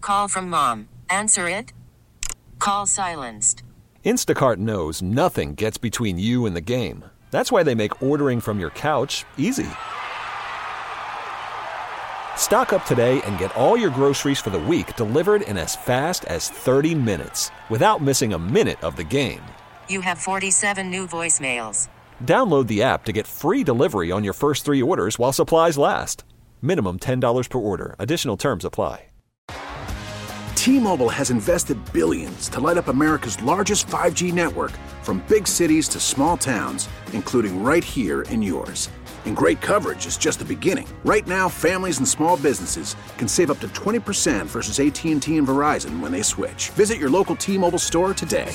Call from mom. Answer it. Call silenced. Instacart knows nothing gets between you and the game. That's why they make ordering from your couch easy. Stock up today and get all your groceries for the week delivered in as fast as 30 minutes without missing a minute of the game. You have 47 new voicemails. Download the app to get free delivery on your first 3 orders while supplies last. Minimum $10 per order. Additional terms apply. T-Mobile has invested billions to light up America's largest 5G network, from big cities to small towns, including right here in yours. And great coverage is just the beginning. Right now, families and small businesses can save up to 20% versus AT&T and Verizon when they switch. Visit your local T-Mobile store today.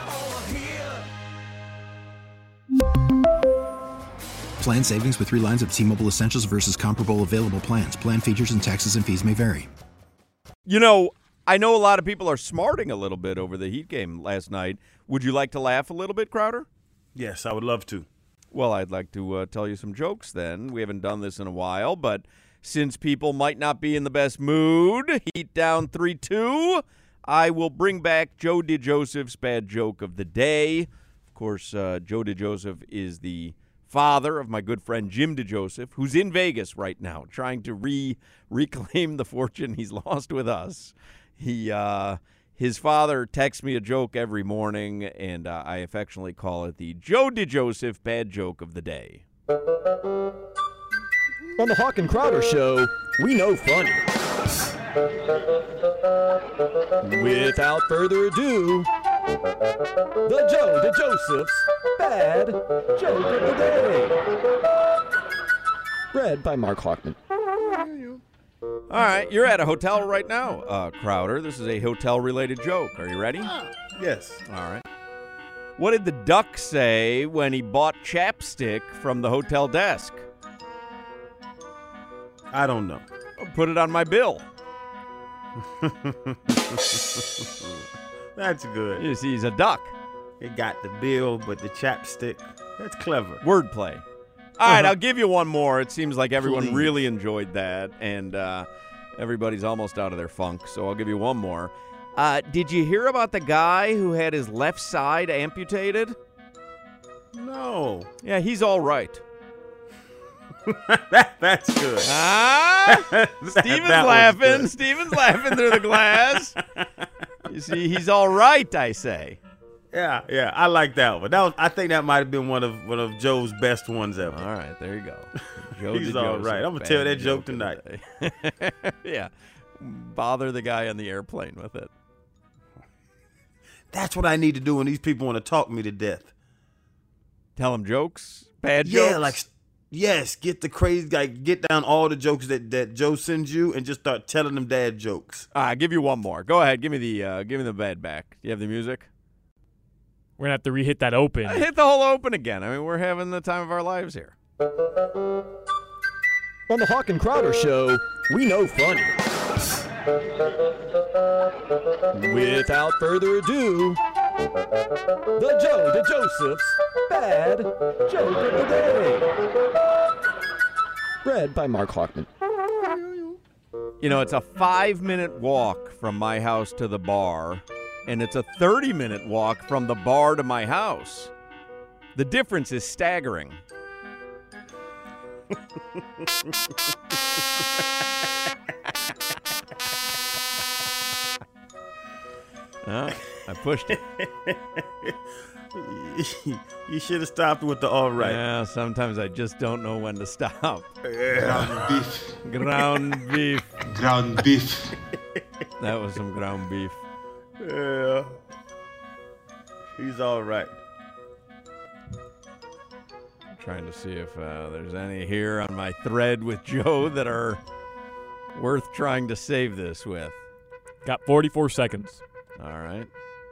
Plan savings with 3 lines of T-Mobile Essentials versus comparable available plans. Plan features and taxes and fees may vary. You know, I know a lot of people are smarting a little bit over the Heat game last night. Would you like to laugh a little bit, Crowder? Yes, I would love to. Well, I'd like to tell you some jokes then. We haven't done this in a while, but since people might not be in the best mood, Heat down 3-2, I will bring back Joe DeJoseph's bad joke of the day. Of course, Joe DeJoseph is the father of my good friend Jim DeJoseph, who's in Vegas right now trying to reclaim the fortune he's lost with us. His father texts me a joke every morning, and I affectionately call it the Joe DeJoseph bad joke of the day. On the Hawk and Crowder Show, we know funny. Without further ado, the Joe DeJoseph's bad joke of the day. Read by Mark Hawkman. All right, you're at a hotel right now, Crowder. This is a hotel-related joke. Are you ready? Yes. All right. What did the duck say when he bought chapstick from the hotel desk? I don't know. I'll put it on my bill. That's good. You see, he's a duck. It got the bill, but the chapstick. That's clever. Wordplay. All right, I'll give you one more. It seems like everyone Please. really enjoyed that, and everybody's almost out of their funk, so I'll give you one more. Did you hear about the guy who had his left side amputated? No. Yeah, he's all right. That's good. Steven's laughing. Steven's laughing through the glass. You see, he's all right, I say. Yeah, I like that one. I think that might have been one of Joe's best ones ever. All right, there you go. Joe He's all right. I'm gonna tell that joke tonight. Yeah, bother the guy on the airplane with it. That's what I need to do when these people want to talk me to death. Tell them jokes, bad jokes. Yeah, like yes, get the crazy guy, get down all the jokes that Joe sends you, and just start telling them dad jokes. I'll give you one more. Go ahead, give me the bad back. Do you have the music? We're going to have to re-hit that open. Hit the whole open again. I mean, we're having the time of our lives here. On the Hawk and Crowder Show, we know funny. Without further ado, the Joe DeJoseph's bad joke of the day. Read by Mark Hawkman. You know, it's a 5-minute walk from my house to the bar, and it's a 30-minute walk from the bar to my house. The difference is staggering. I pushed it. You should have stopped with the all right. Yeah, sometimes I just don't know when to stop. Ground beef. Ground beef. Ground beef. That was some ground beef. Yeah. He's all right. I'm trying to see if there's any here on my thread with Joe that are worth trying to save this with. Got 44 seconds. All right.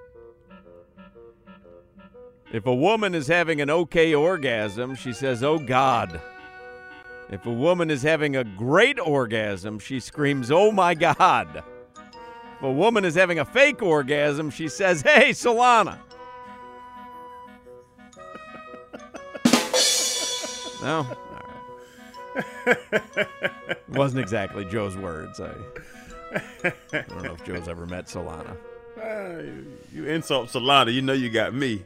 If a woman is having an okay orgasm, she says, "Oh, God." If a woman is having a great orgasm, she screams, "Oh, my God." If a woman is having a fake orgasm, she says, "Hey, Solana." No? All right. Wasn't exactly Joe's words. I don't know if Joe's ever met Solana. You insult Solana, you know you got me.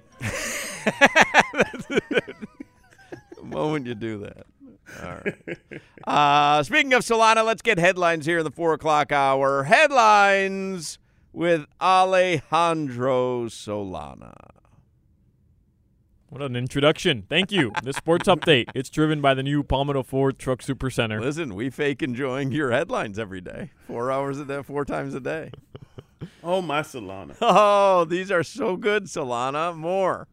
The moment you do that. All right. Speaking of Solana, let's get headlines here in the 4 o'clock hour. Headlines with Alejandro Solana. What an introduction. Thank you. This sports update, it's driven by the new Palmetto Ford Truck Super Center. Listen, we fake enjoying your headlines every day. 4 hours a day, 4 times a day. Oh, my Solana. Oh, these are so good, Solana. More.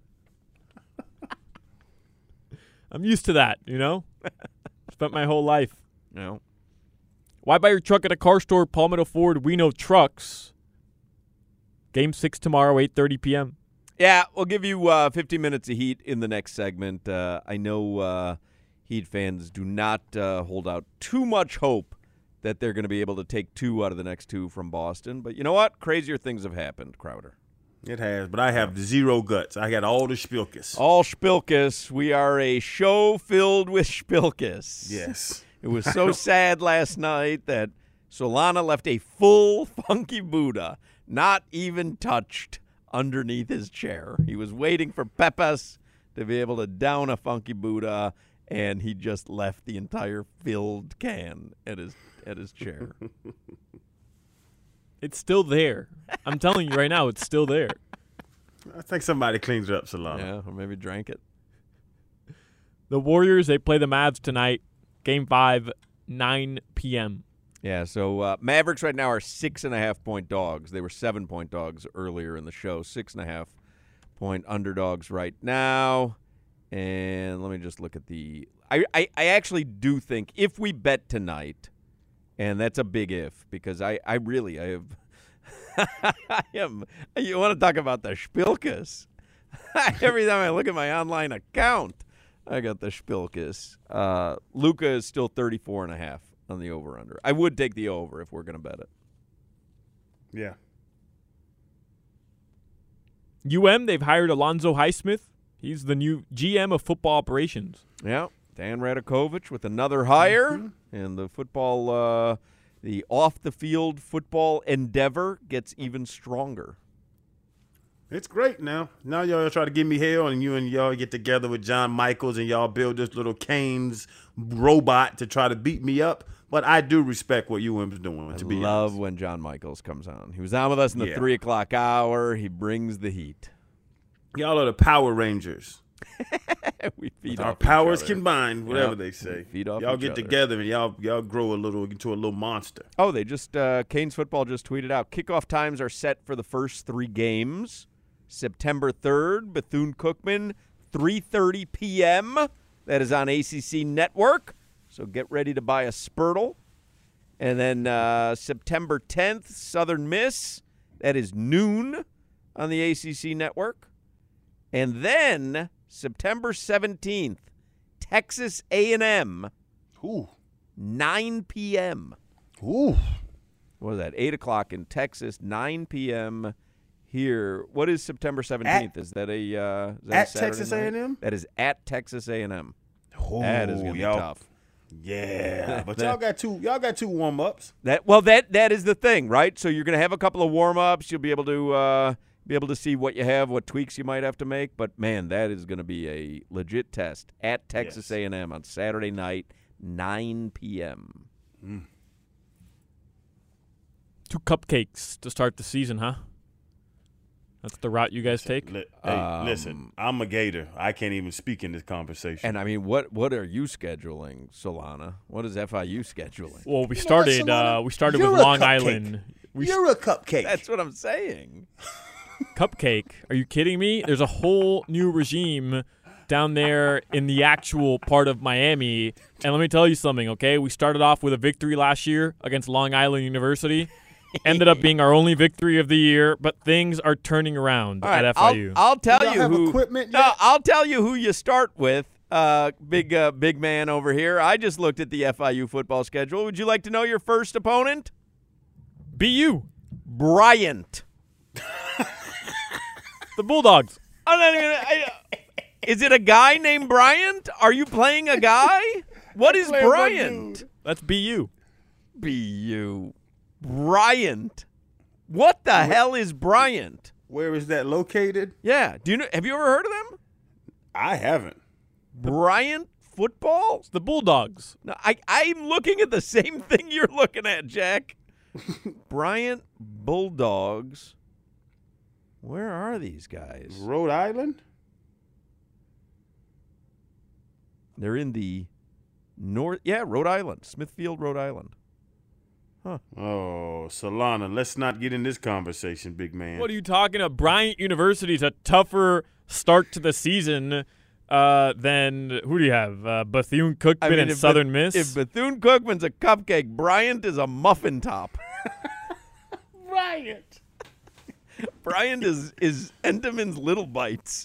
I'm used to that, you know? Spent my whole life. No. Why buy your truck at a car store? Palmetto Ford, we know trucks. Game 6 tomorrow, 8:30 p.m. Yeah, we'll give you 15 minutes of heat in the next segment. I know Heat fans do not hold out too much hope that they're going to be able to take 2 out of the next 2 from Boston. But you know what? Crazier things have happened, Crowder. It has, but I have zero guts. I got all the spilkus. All spilkus. We are a show filled with spilkus. Yes. It was so sad last night that Solana left a full Funky Buddha, not even touched, underneath his chair. He was waiting for Pepas to be able to down a Funky Buddha, and he just left the entire filled can at his chair. It's still there. I'm telling you right now, it's still there. I think somebody cleans it up, Solana. Yeah, or maybe drank it. The Warriors, they play the Mavs tonight. Game 5, 9 p.m. Yeah, so Mavericks right now are 6.5-point dogs. They were 7-point dogs earlier in the show. 6.5-point underdogs right now. And let me just look at the I actually do think if we bet tonight, and that's a big if, because I have you want to talk about the Spilkus. Every time I look at my online account, I got the Spilkus. Luka is still 34.5 on the over-under. I would take the over if we're going to bet it. Yeah. They've hired Alonzo Highsmith. He's the new GM of football operations. Yeah, Dan Radakovich with another hire, and the football, the off-the-field football endeavor gets even stronger. It's great now. Now y'all try to give me hell, and y'all get together with John Michaels, and y'all build this little Canes robot to try to beat me up. But I do respect what UM's doing, to be honest. I love when John Michaels comes on. He was on with us in the 3 o'clock hour. He brings the heat. Y'all are the Power Rangers. We feed our off powers each other. combined, whatever they say. Feed off y'all each get other. together and y'all grow into a little monster. Oh, they just Canes football just tweeted out kickoff times are set for the first 3 games. September 3rd, Bethune-Cookman, 3:30 p.m. That is on ACC Network. So get ready to buy a Spurtle. And then September 10th, Southern Miss. That is noon on the ACC Network. And then September 17th, Texas A&M, 9 p.m. Ooh. What was that? 8 o'clock in Texas, 9 p.m. here. What is September 17th? Is that a Texas A&M? That is at Texas A&M. Oh, that is going to be tough. Yeah, but y'all got two warm-ups. That is the thing, right? So you're going to have a couple of warm-ups. You'll be able to see what you have, what tweaks you might have to make. But, man, that is going to be a legit test at Texas A&M on Saturday night, 9 p.m. 2 cupcakes to start the season, huh? That's the route you guys take? Listen, I'm a Gator. I can't even speak in this conversation. And, I mean, what are you scheduling, Solana? What is FIU scheduling? Well, we started with Long Island. You're a cupcake. That's what I'm saying. Cupcake? Are you kidding me? There's a whole new regime down there in the actual part of Miami. And let me tell you something, okay? We started off with a victory last year against Long Island University. Ended up being our only victory of the year, but things are turning around at FIU. I'll tell you have who. Equipment no, yet? I'll tell you who you start with. Big man over here. I just looked at the FIU football schedule. Would you like to know your first opponent? BU. Bryant. The Bulldogs. Is it a guy named Bryant? Are you playing a guy? What is Bryant? That's BU. BU. Bryant. What the hell is Bryant? Where is that located? Yeah. Do you know? Have you ever heard of them? I haven't. Bryant football? It's the Bulldogs. No, I'm looking at the same thing you're looking at, Jack. Bryant Bulldogs. Where are these guys? Rhode Island? They're in the north. Yeah, Rhode Island. Smithfield, Rhode Island. Huh. Oh, Solana, let's not get in this conversation, big man. What are you talking about? Bryant University's a tougher start to the season than who do you have? Bethune-Cookman and Southern Miss? If Bethune-Cookman's a cupcake, Bryant is a muffin top. Bryant. Bryant is Entenmann's Little Bites.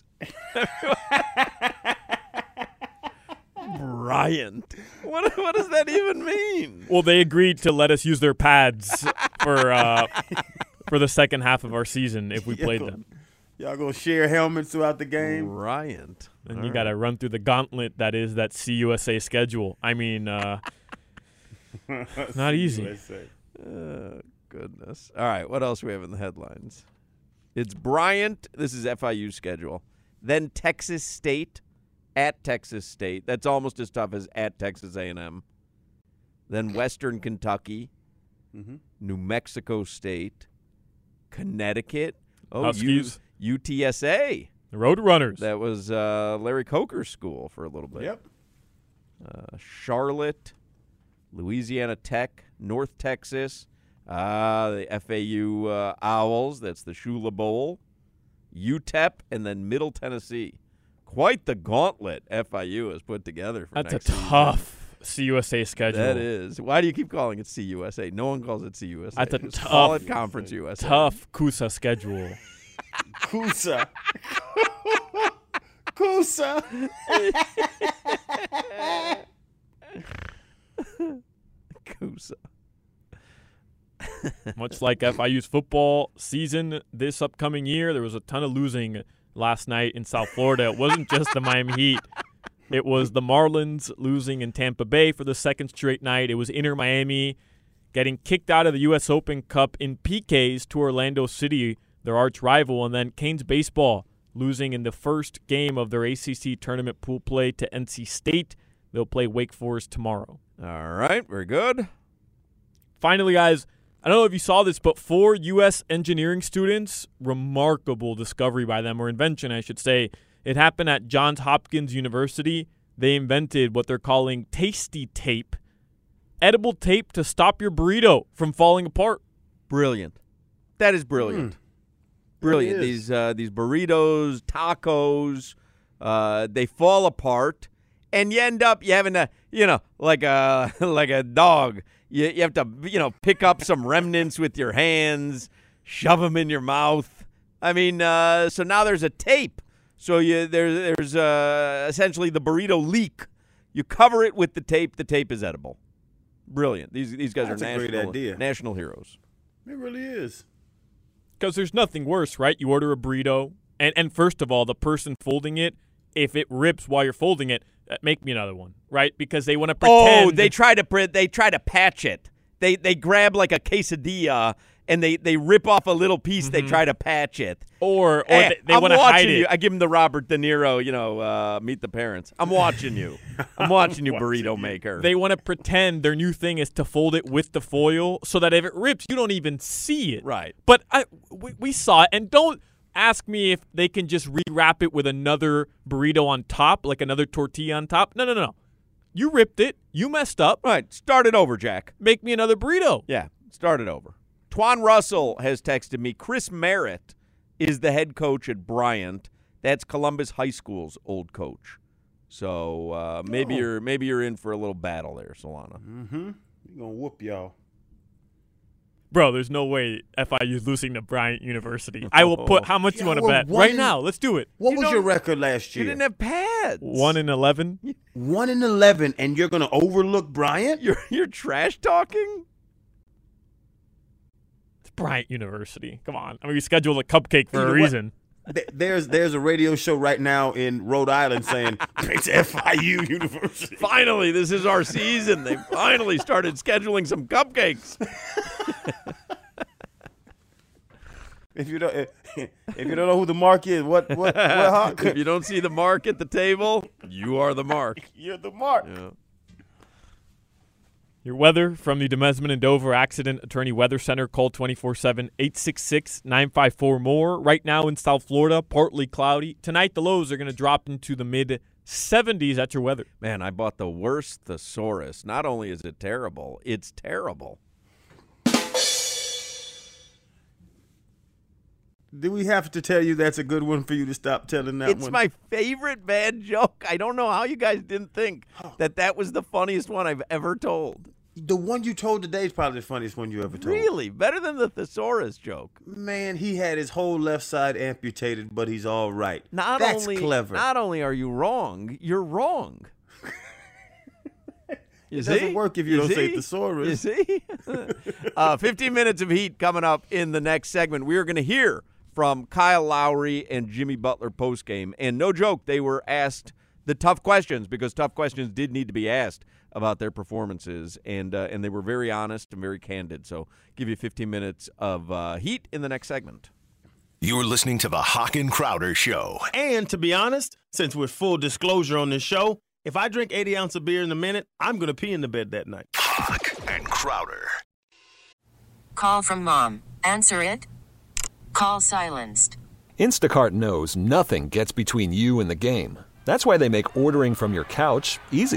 Bryant. What does that even mean? Well, they agreed to let us use their pads for the second half of our season if we played them. Y'all gonna share helmets throughout the game? Bryant. And you got to run through the gauntlet that is that CUSA schedule. I mean, not easy. Goodness. All right, what else do we have in the headlines? It's Bryant. This is FIU's schedule. Then Texas State. At Texas State. That's almost as tough as at Texas A&M. Then Western Kentucky, New Mexico State, Connecticut. Oh, Huskies. UTSA. The Roadrunners. That was Larry Coker's school for a little bit. Yep. Charlotte, Louisiana Tech, North Texas, the FAU Owls. That's the Shula Bowl. UTEP, and then Middle Tennessee. Quite the gauntlet FIU has put together for That's next a season. tough CUSA schedule. That is. Why do you keep calling it CUSA? No one calls it CUSA. That's a Just tough, call it Conference USA. tough CUSA schedule. Kusa. Kusa. Kusa. Much like FIU's football season this upcoming year, there was a ton of losing last night in South Florida. It wasn't just the Miami Heat. It was the Marlins losing in Tampa Bay for the second straight night. It was Inter Miami getting kicked out of the U.S. Open Cup in PKs to Orlando City, their arch rival. And then Canes baseball losing in the first game of their ACC tournament pool play to NC State. They'll play Wake Forest tomorrow. All right, very good. Finally, guys, I don't know if you saw this, but 4 U.S. engineering students, remarkable discovery by them, or invention, I should say. It happened at Johns Hopkins University. They invented what they're calling Tasty Tape, edible tape to stop your burrito from falling apart. Brilliant. That is brilliant. Brilliant. It These burritos, tacos, they fall apart, and you end up having to, like a dog. You have to, pick up some remnants with your hands, shove them in your mouth. I mean, so now there's a tape. So there's essentially the burrito leak. You cover it with the tape. The tape is edible. Brilliant. These guys That's are a great idea. national heroes. It really is. Because there's nothing worse, right? You order a burrito, and first of all, the person folding it, if it rips while you're folding it, make me another one, right? Because they want to pretend. Oh, they try to patch it. They grab like a quesadilla and they rip off a little piece. They try to patch it. Or they want to hide it. I give them the Robert De Niro, Meet the Parents. I'm watching you. I'm watching you, burrito maker. They want to pretend their new thing is to fold it with the foil so that if it rips, you don't even see it. Right. But we saw it, and don't ask me if they can just rewrap it with another burrito on top, like another tortilla on top. No. You ripped it. You messed up. Right. Start it over, Jack. Make me another burrito. Yeah. Start it over. Twan Russell has texted me. Chris Merritt is the head coach at Bryant. That's Columbus High School's old coach. So maybe you're in for a little battle there, Solana. Mm-hmm. You're gonna whoop y'all. Bro, there's no way FIU's losing to Bryant University. I will put how much you want to bet we're right now. Let's do it. What was your record last year? You didn't have pads. 1-11. 1-11, and you're gonna overlook Bryant? You're trash talking. It's Bryant University. Come on. I mean, we scheduled a cupcake for a reason. There's a radio show right now in Rhode Island saying it's FIU University. Finally, this is our season. They finally started scheduling some cupcakes. If you don't know who the mark is, what Hawk? If you don't see the mark at the table, you are the mark. You're the mark. Yeah. Your weather from the Demesman and Dover Accident Attorney Weather Center. Call 24/7, 866-954-MORE. Right now in South Florida, partly cloudy. Tonight, the lows are going to drop into the mid-70s. That's your weather. Man, I bought the worst thesaurus. Not only is it terrible, it's terrible. Do we have to tell you that's a good one for you to stop telling that one? It's my favorite bad joke. I don't know how you guys didn't think that was the funniest one I've ever told. The one you told today is probably the funniest one you ever told. Really? Better than the thesaurus joke. Man, he had his whole left side amputated, but he's all right. That's clever. Not only are you wrong, you're wrong. It doesn't work if you don't say thesaurus. You see? 15 minutes of heat coming up in the next segment. We are going to hear from Kyle Lowry and Jimmy Butler postgame. And no joke, they were asked the tough questions because tough questions did need to be asked about their performances. And they were very honest and very candid. So give you 15 minutes of heat in the next segment. You're listening to the Hawk and Crowder Show. And to be honest, since we're full disclosure on this show, if I drink 80 ounces of beer in a minute, I'm going to pee in the bed that night. Hawk and Crowder. Call from mom. Answer it. Call silenced. Instacart knows nothing gets between you and the game. That's why they make ordering from your couch easy.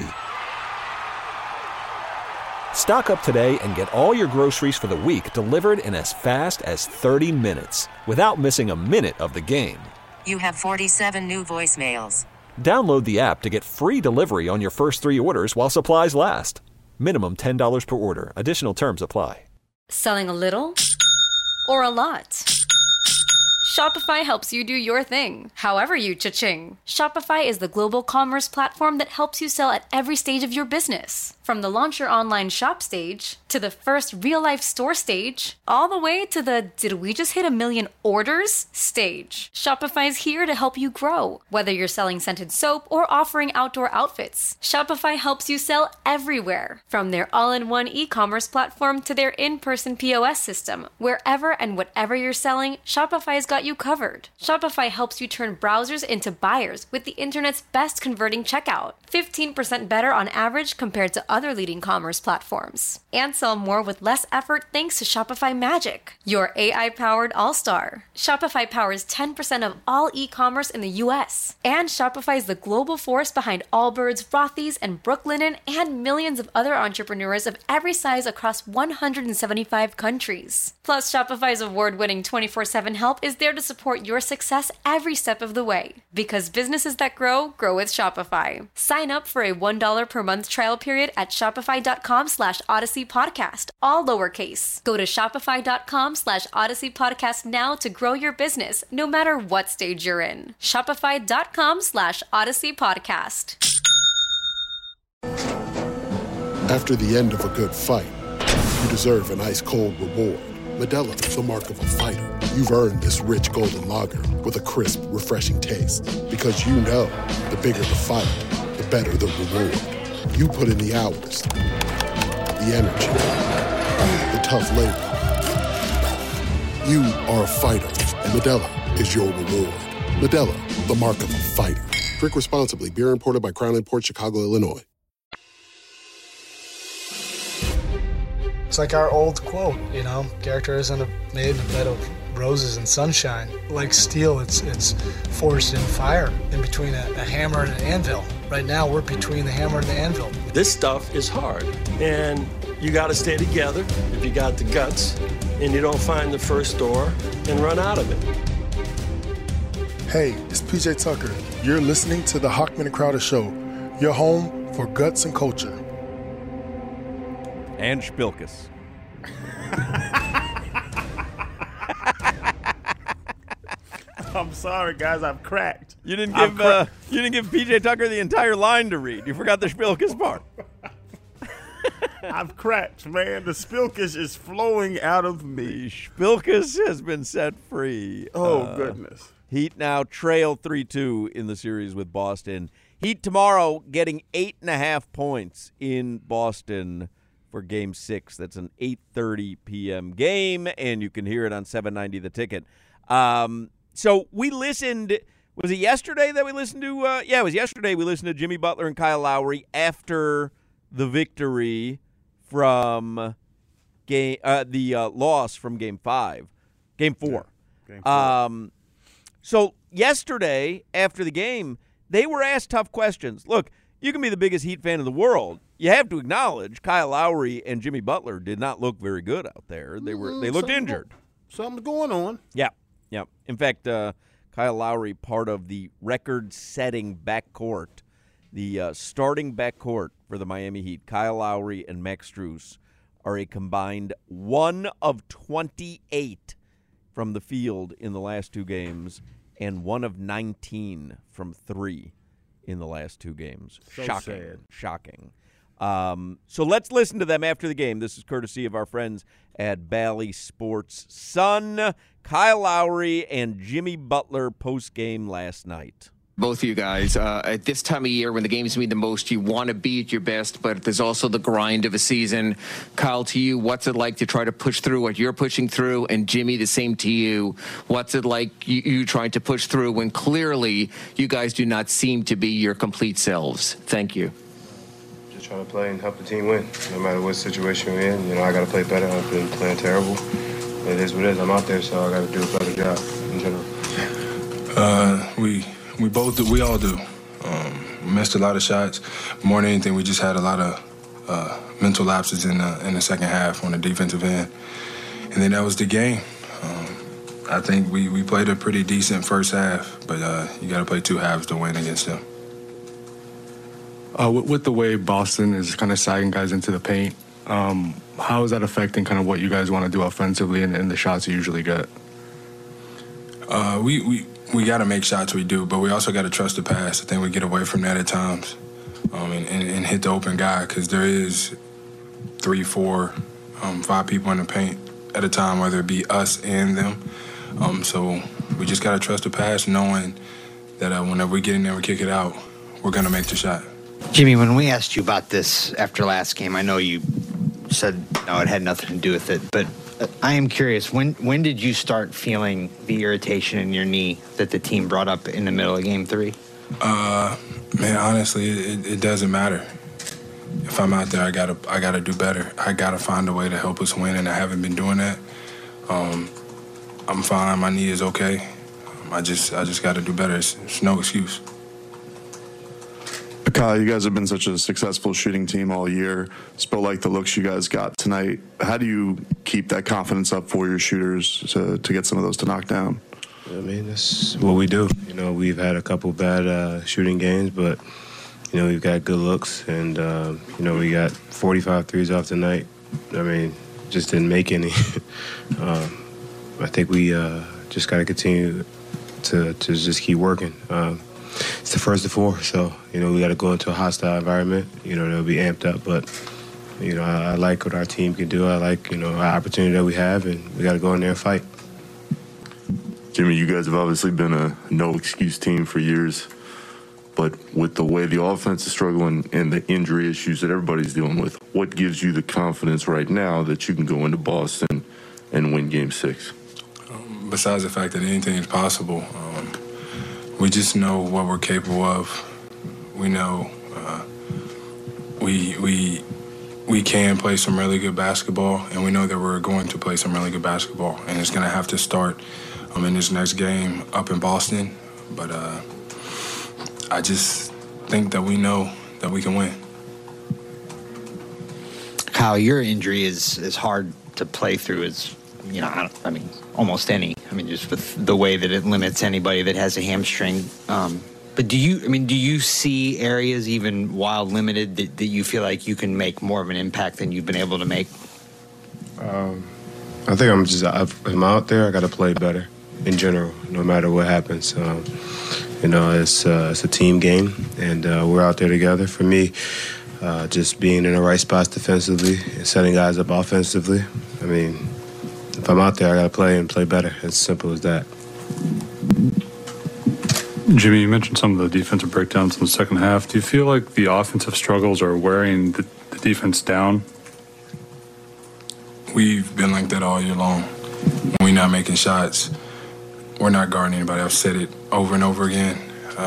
Stock up today and get all your groceries for the week delivered in as fast as 30 minutes without missing a minute of the game. You have 47 new voicemails. Download the app to get free delivery on your first 3 orders while supplies last. Minimum $10 per order. Additional terms apply. Selling a little or a lot? Shopify helps you do your thing, however you cha-ching. Shopify is the global commerce platform that helps you sell at every stage of your business. From the launch your online shop stage, to the first real-life store stage, all the way to the did we just hit 1 million orders stage. Shopify's here to help you grow. Whether you're selling scented soap or offering outdoor outfits, Shopify helps you sell everywhere. From their all-in-one e-commerce platform to their in-person POS system, wherever and whatever you're selling, Shopify's got you covered. Shopify helps you turn browsers into buyers with the internet's best converting checkout. 15% better on average compared to other leading commerce platforms. And sell more with less effort thanks to Shopify Magic, your AI-powered all-star. Shopify powers 10% of all e-commerce in the U.S. And Shopify is the global force behind Allbirds, Rothy's, and Brooklinen, and millions of other entrepreneurs of every size across 175 countries. Plus, Shopify's award-winning 24/7 help is there to support your success every step of the way. Because businesses that grow, grow with Shopify. Sign up for a $1 per month trial period at shopify.com/Odyssey Podcast, all lowercase. Go to shopify.com/Odyssey Podcast now to grow your business, no matter what stage you're in. Shopify.com/Odyssey Podcast. After the end of a good fight, you deserve an ice-cold reward. Modelo, the mark of a fighter. You've earned this rich golden lager with a crisp, refreshing taste. Because you know, the bigger the fight, the better the reward. You put in the hours, the energy, the tough labor. You are a fighter, and Modelo is your reward. Modelo, the mark of a fighter. Drink responsibly. Beer imported by Crown Imports, Chicago, Illinois. It's like our old quote, character isn't made in a bed of roses and sunshine. Like steel, it's forged in fire, in between a hammer and an anvil. Right now, we're between the hammer and the anvil. This stuff is hard, and you got to stay together if you got the guts, and you don't find the first door and run out of it. Hey, it's PJ Tucker. You're listening to the Hawkman and Crowder Show, your home for guts and culture. And Spilkus. I'm sorry, guys. I'm cracked. You didn't give PJ Tucker the entire line to read. You forgot the Spilkus part. I've cracked, man. The Spilkus is flowing out of me. The Spilkus has been set free. Oh, goodness. Heat now trail 3-2 in the series with Boston. Heat tomorrow getting 8.5 points in Boston for Game 6. That's an 8:30 p.m. game, and you can hear it on 790 The Ticket. So we listened – was it yesterday that we listened to it was yesterday we listened to Jimmy Butler and Kyle Lowry after the victory from the loss from Game 4. Game 4. So yesterday, after the game, they were asked tough questions. Look, you can be the biggest Heat fan in the world. You have to acknowledge Kyle Lowry and Jimmy Butler did not look very good out there. They looked injured. Something's going on. Yeah. In fact, Kyle Lowry, part of the record-setting backcourt, the starting backcourt for the Miami Heat, Kyle Lowry and Max Strus are a combined 1 of 28 from the field in the last 2 games, and 1 of 19 from 3 in the last 2 games. So Shocking. So let's listen to them after the game. This is courtesy of our friends at Bally Sports Sun. Kyle Lowry and Jimmy Butler post-game last night. Both of you guys, at this time of year when the games mean the most, you want to be at your best, but there's also the grind of a season. Kyle, to you, what's it like to try to push through what you're pushing through? And Jimmy, the same to you. What's it like you trying to push through when clearly you guys do not seem to be your complete selves? Thank you. Just trying to play and help the team win, no matter what situation we're in. I got to play better. I've been playing terrible. It is what it is. I'm out there, so I got to do a better job in general. We both do. We all do. We missed a lot of shots. More than anything, we just had a lot of mental lapses in the second half on the defensive end. And then that was the game. I think we played a pretty decent first half, but you got to play 2 halves to win against them. With the way Boston is kind of sagging guys into the paint, how is that affecting kind of what you guys want to do offensively and the shots you usually get? We got to make shots, we do, but we also got to trust the pass. I think we get away from that at times and hit the open guy because there is 3, 4, 5 people in the paint at a time, whether it be us and them. So we just got to trust the pass, knowing that whenever we get in there and kick it out, we're going to make the shot. Jimmy, when we asked you about this after last game, I know you said no, it had nothing to do with it, but I am curious, when did you start feeling the irritation in your knee that the team brought up in the middle of Game 3? Man, honestly, it doesn't matter. If I'm out there, I gotta do better. I gotta find a way to help us win, and I haven't been doing that. I'm fine. My knee is okay. I just gotta do better. It's no excuse. Kyle, you guys have been such a successful shooting team all year. Still like the looks you guys got tonight. How do you keep that confidence up for your shooters to get some of those to knock down? I mean, that's what we do. We've had a couple bad shooting games, but, we've got good looks. And, we got 45 threes off tonight. I mean, just didn't make any. I think we just got to continue to just keep working. It's the first of 4, so, we got to go into a hostile environment. They'll be amped up, but, I like what our team can do. I like, our opportunity that we have, and we got to go in there and fight. Jimmy, you guys have obviously been a no-excuse team for years, but with the way the offense is struggling and the injury issues that everybody's dealing with, what gives you the confidence right now that you can go into Boston and win Game 6? Besides the fact that anything is possible, we just know what we're capable of. We know we can play some really good basketball, and we know that we're going to play some really good basketball. And it's going to have to start in this next game up in Boston. But I just think that we know that we can win. Kyle, your injury is hard to play through as, almost any. Just with the way that it limits anybody that has a hamstring. But do you see areas even while limited that you feel like you can make more of an impact than you've been able to make? I think if I'm out there, I got to play better in general, no matter what happens. It's a team game, and we're out there together. For me, just being in the right spots defensively and setting guys up offensively. If I'm out there, I got to play and play better. As simple as that. Jimmy, you mentioned some of the defensive breakdowns in the second half. Do you feel like the offensive struggles are wearing the defense down? We've been like that all year long. When we're not making shots, we're not guarding anybody. I've said it over and over again.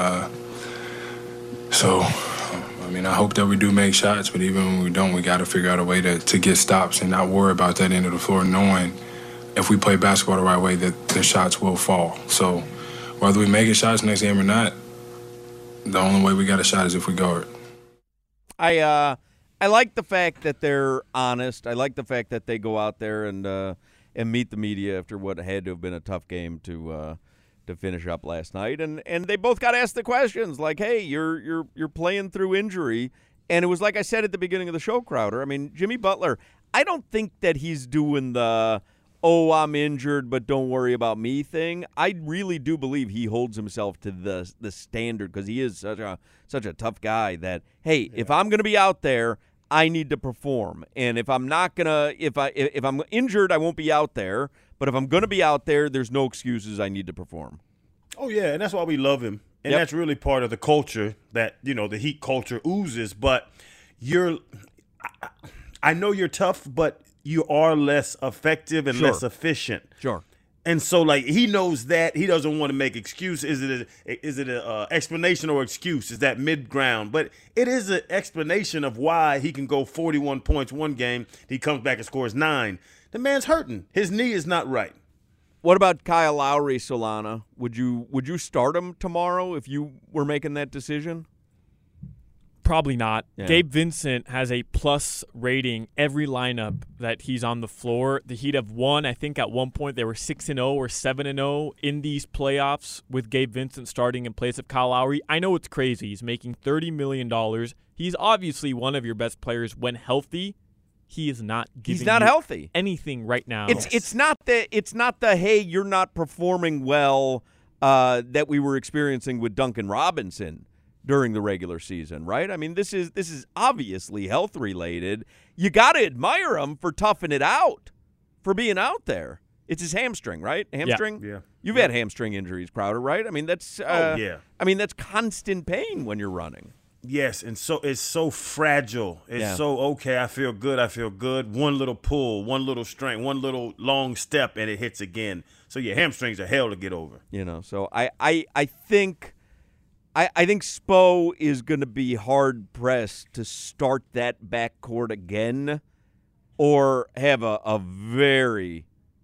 I hope that we do make shots, but even when we don't, we got to figure out a way to get stops and not worry about that end of the floor, knowing if we play basketball the right way that the shots will fall. So whether we make shots next game or not, the only way we got a shot is if we guard. I like the fact that they're honest. I like the fact that they go out there and meet the media after what had to have been a tough game to finish up last night. And they both got asked the questions like, "Hey, you're playing through injury," and it was like I said at the beginning of the show, Crowder. I mean, Jimmy Butler. I don't think that he's doing the "oh, I'm injured, but don't worry about me" thing. I really do believe he holds himself to the standard because he is such a tough guy that, hey, if I'm going to be out there, I need to perform. And if I'm not going to if I'm injured, I won't be out there. But if I'm going to be out there, there's no excuses. I need to perform. Oh, yeah, and that's why we love him. And that's really part of the culture that, the Heat culture oozes. But I know you're tough, but you are less effective and less efficient. Sure. And so, he knows that. He doesn't want to make excuses. Is it a explanation or excuse? Is that mid-ground? But it is an explanation of why he can go 41 points one game. He comes back and scores 9. The man's hurting. His knee is not right. What about Kyle Lowry, Solana? Would you start him tomorrow if you were making that decision? Probably not. Yeah. Gabe Vincent has a plus rating every lineup that he's on the floor. The Heat have won. I think at one point they were 6-0 or 7-0 in these playoffs with Gabe Vincent starting in place of Kyle Lowry. I know it's crazy. He's making $30 million. He's obviously one of your best players when healthy. He is not giving He's not healthy. anything right now. It's not the hey, you're not performing well that we were experiencing with Duncan Robinson during the regular season, right? I mean, this is obviously health related. You got to admire him for toughing it out, for being out there. It's his hamstring, right? Hamstring? Yeah. You've had hamstring injuries, Crowder, right? I mean, that's yeah. I mean, that's constant pain when you're running. Yes, and so it's so fragile. It's so, okay, I feel good. One little pull, one little strength, one little long step, and it hits again. So, yeah, hamstrings are hell to get over. So I think Spo is going to be hard-pressed to start that backcourt again or have a very,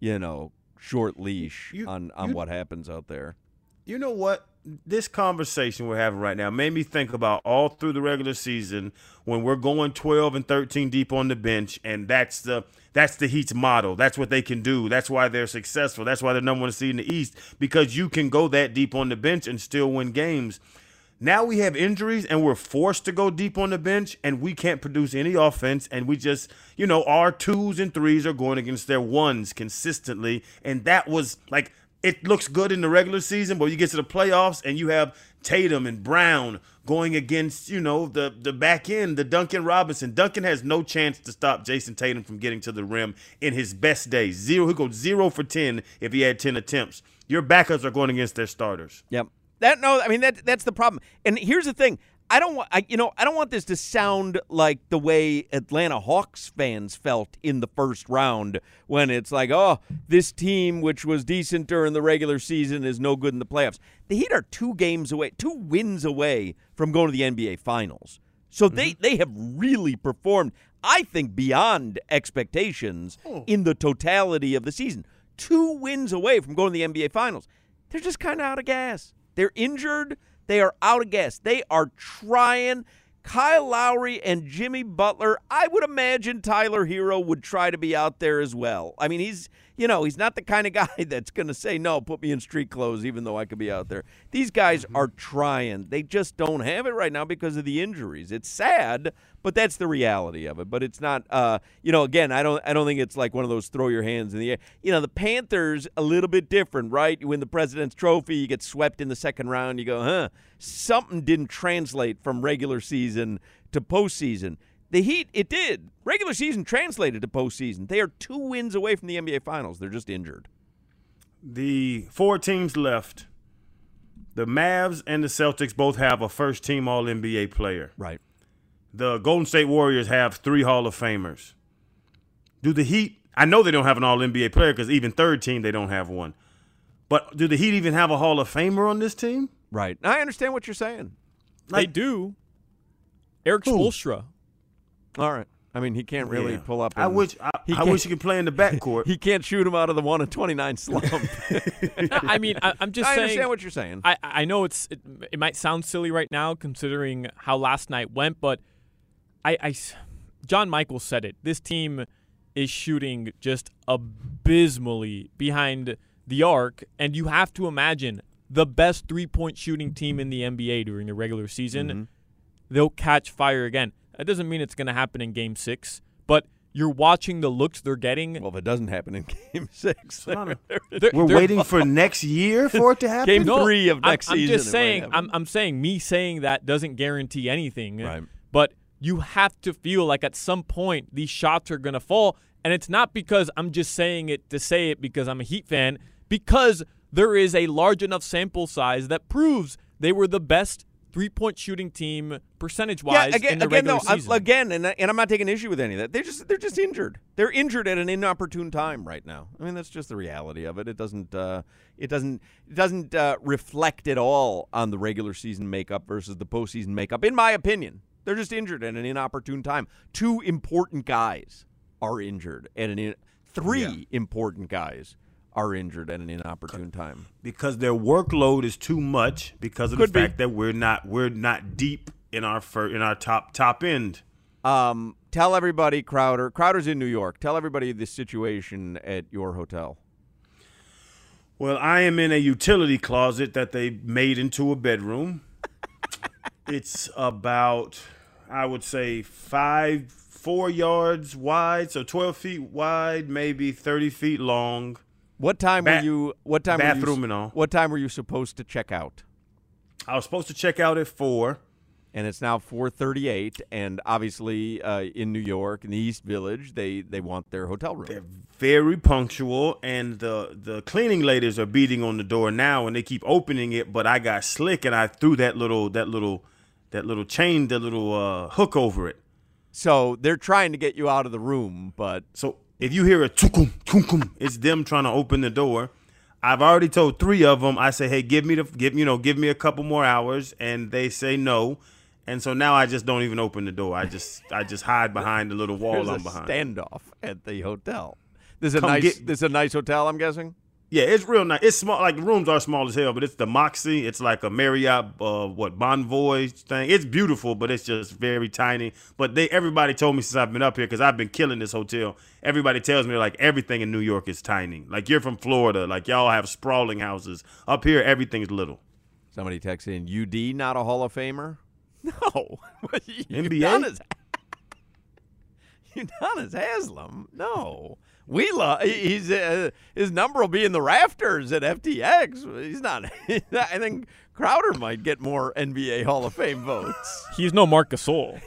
short leash on what happens out there. You know what? This conversation we're having right now made me think about all through the regular season when we're going 12 and 13 deep on the bench, and that's the Heat's motto. That's what they can do. That's why they're successful. That's why they're number one seed in the East, because you can go that deep on the bench and still win games. Now we have injuries, and we're forced to go deep on the bench, and we can't produce any offense, and we just, our 2s and 3s are going against their 1s consistently, and that was like – it looks good in the regular season, but you get to the playoffs and you have Tatum and Brown going against, the back end, the Duncan Robinson. Duncan has no chance to stop Jason Tatum from getting to the rim in his best days. He'll go 0 for 10 if he had 10 attempts. Your backups are going against their starters. Yep. That's the problem. And here's the thing. I don't want this to sound like the way Atlanta Hawks fans felt in the first round when it's like, oh, this team, which was decent during the regular season, is no good in the playoffs. The Heat are 2 wins away from going to the NBA Finals. So they have really performed, I think, beyond expectations in the totality of the season. 2 wins away from going to the NBA Finals. They're just kind of out of gas. They're injured. They are out of gas. They are trying. Kyle Lowry and Jimmy Butler, I would imagine Tyler Hero would try to be out there as well. I mean, he's not the kind of guy that's going to say, no, put me in street clothes even though I could be out there. These guys are trying. They just don't have it right now because of the injuries. It's sad, but that's the reality of it. But it's not, again, I don't think it's like one of those throw your hands in the air. The Panthers, a little bit different, right? You win the President's Trophy, you get swept in the second round, you go, something didn't translate from regular season to postseason. The Heat, it did. Regular season translated to postseason. They are 2 wins away from the NBA Finals. They're just injured. The 4 teams left, The Mavs and the Celtics both have a first-team All-NBA player. Right. The Golden State Warriors have 3 Hall of Famers. Do the Heat – I know they don't have an All-NBA player because even third team, they don't have one. But do the Heat even have a Hall of Famer on this team? Right. I understand what you're saying. They do. Eric Spoelstra. All right. I mean, he can't really pull up. I wish he could play in the backcourt. He can't shoot him out of the 1-29 slump. I mean, I'm just saying. I understand what you're saying. I know it might sound silly right now considering how last night went, but John Michael said it. This team is shooting just abysmally behind the arc, and you have to imagine the best three-point shooting team in the NBA during the regular season, they'll catch fire again. That doesn't mean it's going to happen in Game 6, but you're watching the looks they're getting. Well, if it doesn't happen in Game 6, we're waiting for next year for it to happen? Game 3 of next season. I'm just saying, I'm saying me saying that doesn't guarantee anything. Right. But you have to feel like at some point these shots are going to fall. And it's not because I'm just saying it to say it because I'm a Heat fan, because there is a large enough sample size that proves they were the best three-point shooting team percentage-wise in the regular season. And I'm not taking issue with any of that. They're just injured. They're injured at an inopportune time right now. I mean, that's just the reality of it. It doesn't reflect at all on the regular season makeup versus the postseason makeup. In my opinion, they're just injured at an inopportune time. 2 important guys are injured at three important guys are injured at an inopportune time because their workload is too much because of the fact that we're not deep in our top end. Tell everybody, Crowder's in New York. Tell everybody the situation at your hotel. Well, I am in a utility closet that they made into a bedroom. It's about, I would say, 4 yards wide, so 12 feet wide, maybe 30 feet long. What time were you? What time? Bathroom and all. What time were you supposed to check out? I was supposed to check out at 4, and it's now 4:38. And obviously, in New York, in the East Village, they want their hotel room. They're very punctual, and the cleaning ladies are beating on the door now, and they keep opening it. But I got slick, and I threw that little chain, hook over it. So they're trying to get you out of the room, but if you hear a tukum, tukum, it's them trying to open the door. I've already told 3 of them. I say, hey, give me a couple more hours, and they say no. And so now I just don't even open the door. I just hide behind the little wall I'm behind. Standoff at the hotel. This is a nice hotel, I'm guessing. Yeah, it's real nice. It's small. Like the rooms are small as hell, but it's the Moxie. It's like a Marriott, Bonvoy thing. It's beautiful, but it's just very tiny. But everybody told me since I've been up here, because I've been killing this hotel. Everybody tells me like everything in New York is tiny. Like you're from Florida, like y'all have sprawling houses. Up here, everything's little. Somebody texted in, UD not a Hall of Famer? No. NBA. Udonis Haslem? No. His number will be in the rafters at FTX. He's not. I think Crowder might get more NBA Hall of Fame votes. He's no Marc Gasol.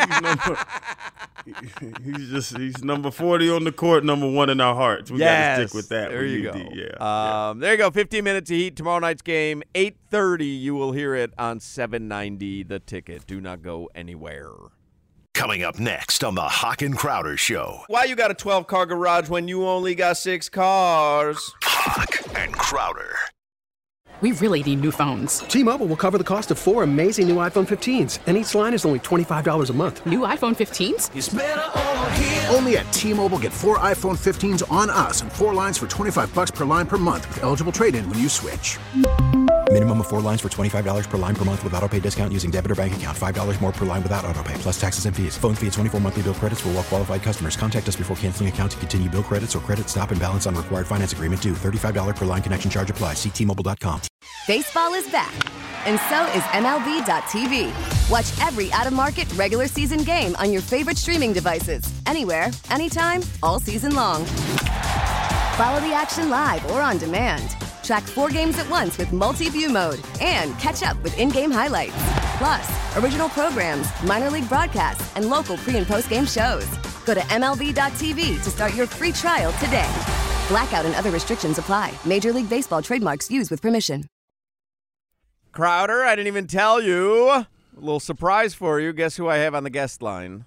He's number 40 on the court, number 1 in our hearts. We got to stick with that. There you go. Yeah. There you go. 15 minutes of Heat. Tomorrow night's game, 8:30. You will hear it on 790 The Ticket. Do not go anywhere. Coming up next on the Hawk and Crowder Show. Why you got a 12-car garage when you only got 6 cars? Hawk and Crowder. We really need new phones. T-Mobile will cover the cost of 4 amazing new iPhone 15s, and each line is only $25 a month. New iPhone 15s? It's better over here. Only at T-Mobile, get 4 iPhone 15s on us and 4 lines for $25 per line per month with eligible trade-in when you switch. Minimum of 4 lines for $25 per line per month with autopay discount using debit or bank account. $5 more per line without autopay, plus taxes and fees. Phone fee at 24 monthly bill credits for well-qualified customers. Contact us before canceling account to continue bill credits or credit stop and balance on required finance agreement due. $35 per line connection charge applies. See T-Mobile.com. Baseball is back, and so is MLB.tv. Watch every out-of-market regular season game on your favorite streaming devices. Anywhere, anytime, all season long. Follow the action live or on demand. Track 4 games at once with multi-view mode and catch up with in-game highlights. Plus, original programs, minor league broadcasts, and local pre- and post-game shows. Go to MLB.tv to start your free trial today. Blackout and other restrictions apply. Major League Baseball trademarks used with permission. Crowder, I didn't even tell you. A little surprise for you. Guess who I have on the guest line?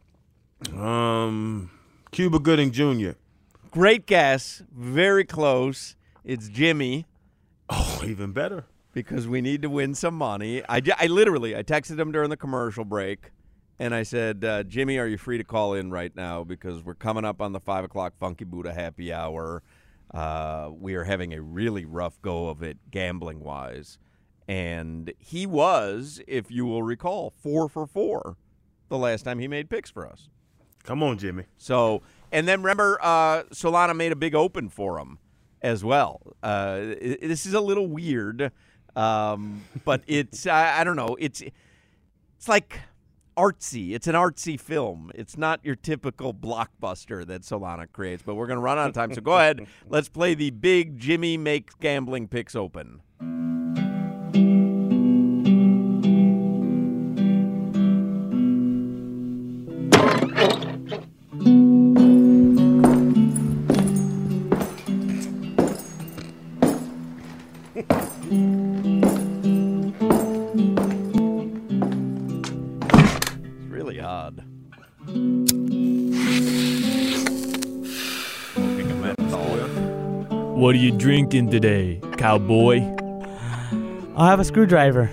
Cuba Gooding Jr. Great guess. Very close. It's Jimmy. Oh, even better. Because we need to win some money. I texted him during the commercial break, and I said, Jimmy, are you free to call in right now? Because we're coming up on the 5 o'clock Funky Buddha happy hour. We are having a really rough go of it gambling-wise. And he was, if you will recall, 4 for 4 the last time he made picks for us. Come on, Jimmy. So, and then remember, Solana made a big open for him as well. This is a little weird, but it's I don't know. It's like artsy. It's an artsy film. It's not your typical blockbuster that Solana creates. But we're going to run out of time, so go ahead. Let's play the big Jimmy Makes Gambling Picks Open. What are you drinking today, cowboy? I'll have a screwdriver.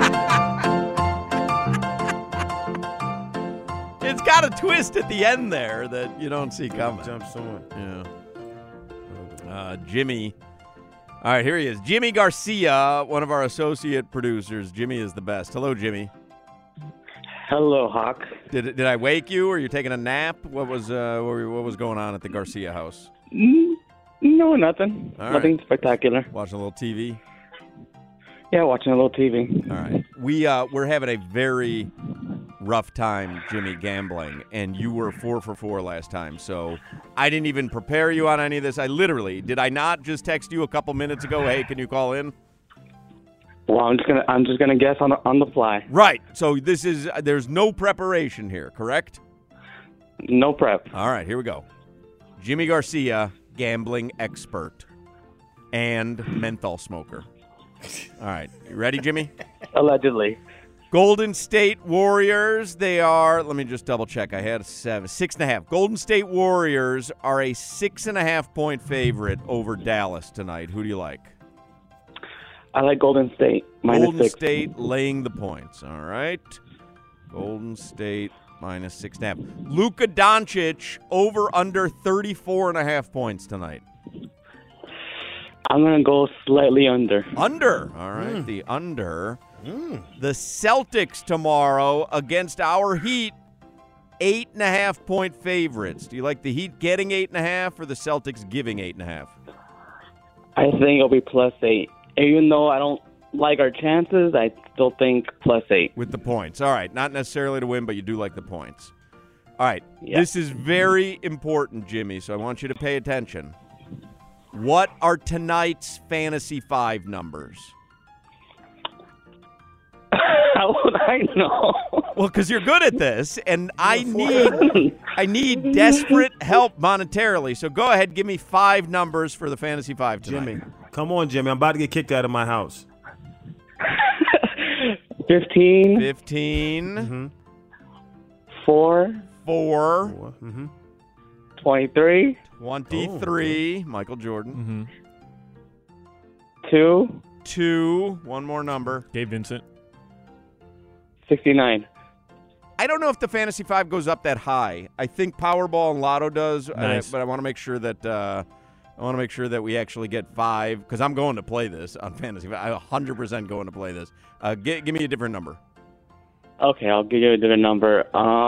It's got a twist at the end there that you don't see coming. Jumps on. Yeah. Jimmy. All right, here he is. Jimmy Garcia, one of our associate producers. Jimmy is the best. Hello, Jimmy. Hello, Hawk. Did I wake you, or you're taking a nap? What was going on at the Garcia house? No, nothing. All Nothing right. spectacular. Watching a little TV? Yeah, watching a little TV. All right. We're having a very rough time, Jimmy, gambling, and you were 4 for 4 last time, so I didn't even prepare you on any of this. Did I not just text you a couple minutes ago, hey, can you call in? Well, I'm just gonna guess on the fly. Right. So there's no preparation here, correct? No prep. All right, here we go. Jimmy Garcia, gambling expert and menthol smoker. All right. You ready, Jimmy? Allegedly. Golden State Warriors, they are, let me just double check. I had 6.5. Golden State Warriors are a 6.5-point favorite over Dallas tonight. Who do you like? I like Golden State. Golden -6. State laying the points. All right. Golden State -6.5. Luka Doncic over under 34.5 points tonight. I'm going to go slightly under. Under. All right. The under. The Celtics tomorrow against our Heat, 8.5-point favorites. Do you like the Heat getting 8.5 or the Celtics giving 8.5? I think it'll be +8. Even though I don't like our chances, I still think +8. With the points. All right. Not necessarily to win, but you do like the points. All right. Yeah. This is very important, Jimmy, so I want you to pay attention. What are tonight's Fantasy 5 numbers? How would I know? Well, because you're good at this, and I need desperate help monetarily. So go ahead, give me 5 numbers for the Fantasy 5 tonight. Jimmy, come on, Jimmy. I'm about to get kicked out of my house. 15. 15. Mm-hmm. 4. 4. 23. 23. Michael Jordan. 2. 2. One more number. Gabe Vincent. 69. I don't know if the Fantasy 5 goes up that high. I think Powerball and Lotto does, Nice. but I want to make sure that we actually get 5 because I'm going to play this on Fantasy 5. I'm 100% going to play this. Give me a different number. Okay, I'll give you a different number.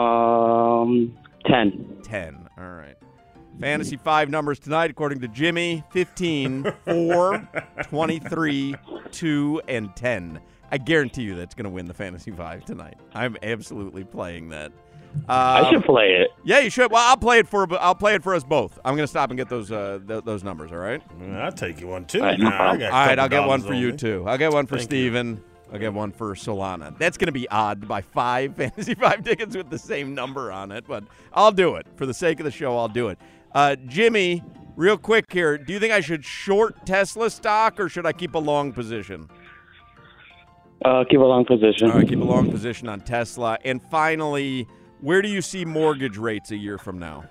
10. 10. All right. Fantasy 5 numbers tonight, according to Jimmy: 15, 4, 23, 2, and 10. I guarantee you that's going to win the Fantasy 5 tonight. I'm absolutely playing that. I should play it. Yeah, you should. Well, I'll play it for us both. I'm going to stop and get those numbers. All right. I'll take you one too. All right, no problem. All right, I'll get one for you too. I'll get one for Steven. I'll get one for Solana. That's going to be odd to buy 5 Fantasy 5 tickets with the same number on it, but I'll do it. For the sake of the show, I'll do it. Jimmy, real quick here, do you think I should short Tesla stock or should I keep a long position? Keep a long position. All right, keep a long position on Tesla. And finally, where do you see mortgage rates a year from now?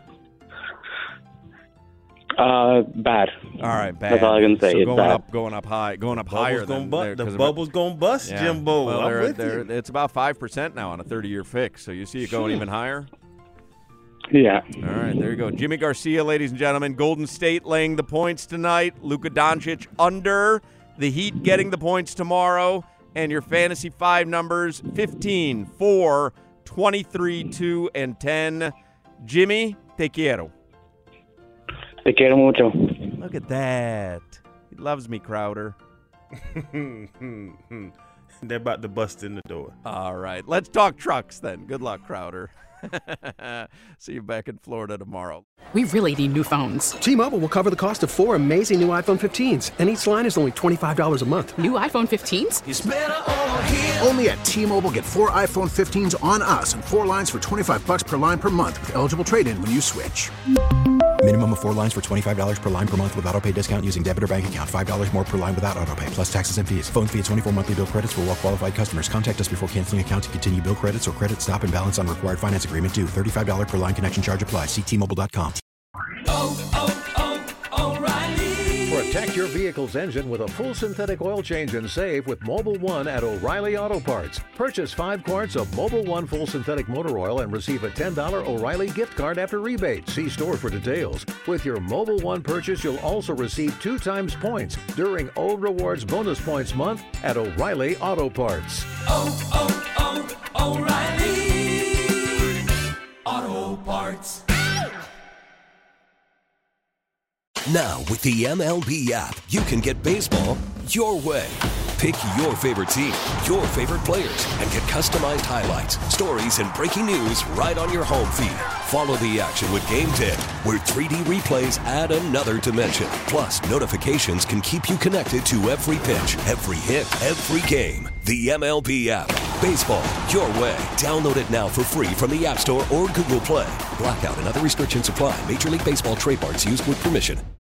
Bad. All right, bad. That's all I can say. So It's going bad. up, going up higher than there, the 'cause bubble's gonna bust, yeah. Jimbo. Well, I'm with you. it's about 5% now on a 30-year fix. So you see it going even higher. Yeah. All right, there you go. Jimmy Garcia, ladies and gentlemen. Golden State laying the points tonight. Luka Doncic under. The Heat getting the points tomorrow. And your Fantasy 5 numbers, 15, 4, 23, 2, and 10. Jimmy, te quiero. Te quiero mucho. Look at that. He loves me, Crowder. They're about to bust in the door. All right, let's talk trucks then. Good luck, Crowder. See you back in Florida tomorrow. We really need new phones. T-Mobile will cover the cost of 4 amazing new iPhone 15s, and each line is only $25 a month. New iPhone 15s? It's better over here. Only at T-Mobile, get 4 iPhone 15s on us and 4 lines for $25 per line per month with eligible trade-in when you switch. Minimum of 4 lines for $25 per line per month with autopay discount using debit or bank account. $5 more per line without autopay, plus taxes and fees. Phone fee at 24 monthly bill credits for well-qualified customers. Contact us before canceling account to continue bill credits or credit stop and balance on required finance agreement due. $35 per line connection charge applies. See T-Mobile.com. Protect your vehicle's engine with a full synthetic oil change and save with Mobil 1 at O'Reilly Auto Parts. Purchase 5 quarts of Mobil 1 full synthetic motor oil and receive a $10 O'Reilly gift card after rebate. See store for details. With your Mobil 1 purchase, you'll also receive 2 times points during O Rewards Bonus Points Month at O'Reilly Auto Parts. O'Reilly Auto Parts. Now, with the MLB app, you can get baseball your way. Pick your favorite team, your favorite players, and get customized highlights, stories, and breaking news right on your home feed. Follow the action with Game Tip, where 3D replays add another dimension. Plus, notifications can keep you connected to every pitch, every hit, every game. The MLB app. Baseball your way. Download it now for free from the App Store or Google Play. Blackout and other restrictions apply. Major League Baseball trademarks used with permission.